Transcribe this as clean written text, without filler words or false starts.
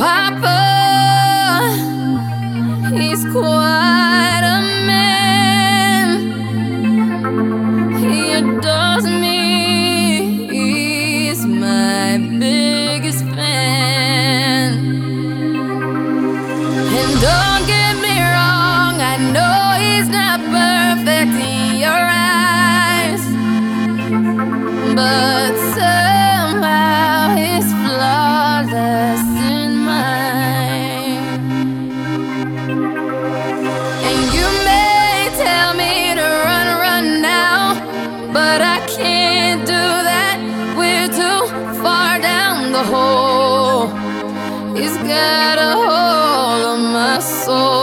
Papa, he's quite a man. He adores me, he's my biggest fan. And don't get me wrong, I know he's not perfect in your eyes, but somehow he's flawless in mine. And you may tell me to run now, but I can't do that. We're too far down the hole. He's got a hold on my soul.